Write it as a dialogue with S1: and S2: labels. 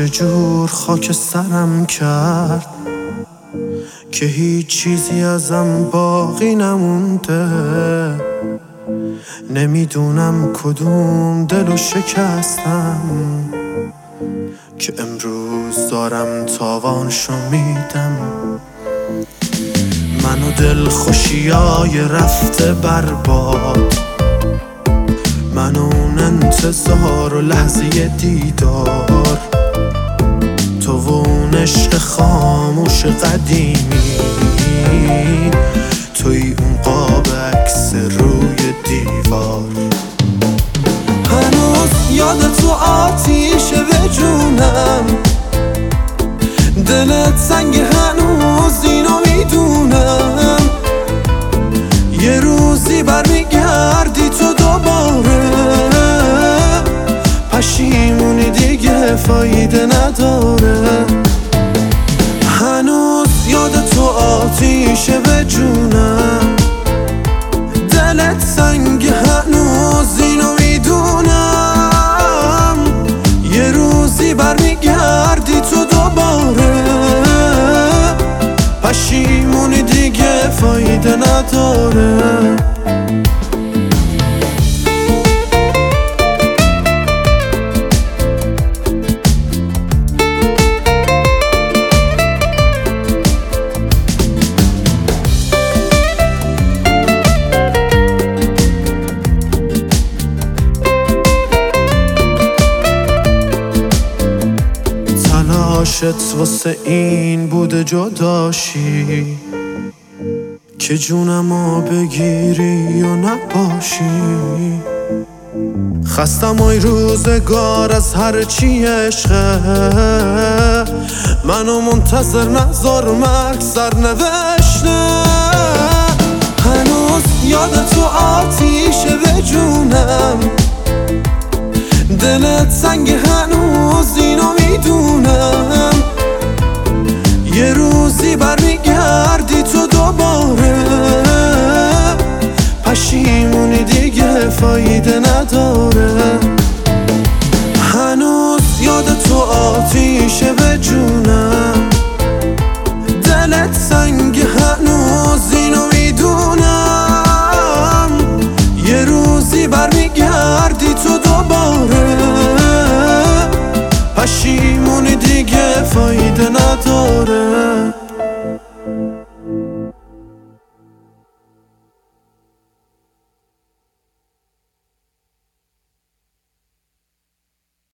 S1: چجور خاک سرم کرد که هیچ چیزی ازم باقی نمونده. نمیدونم کدوم دلو شکستم که امروز دارم تاوانشو میدم. من و دل خوشیای رفته برباد، من و اون انتظار و لحظه دیدار، تو و اون عشق خاموش قدیمی، توی اون قاب عکس روی دیوار. هنوز یاد تو آتیشه به جونم، دلت سنگ هنوز اینو میدونم. یه روزی برمیگردی تو دوباره، پشیمونی دیگه فایده نداره. هنوز یاد تو آتیشه به جونم، دلت سنگ هنوز اینو میدونم. یه روزی برمیگردی تو دوباره، پشیمونی دیگه فایده نداره. تلاشت واسه این بوده جداشی که جونمو بگیری و نباشی. خستم ای روزگار از هرچی عشقه، منو منتظر نذار مرگ سرنوشته. هنوز یاد تو آتیشه به جونم، دلت سنگ هنوز اینو میدونم. یه روزی برمیگردی تو دوباره، پشیمونی دیگه فایده نداره. هنوز یاد تو آتیشه به جون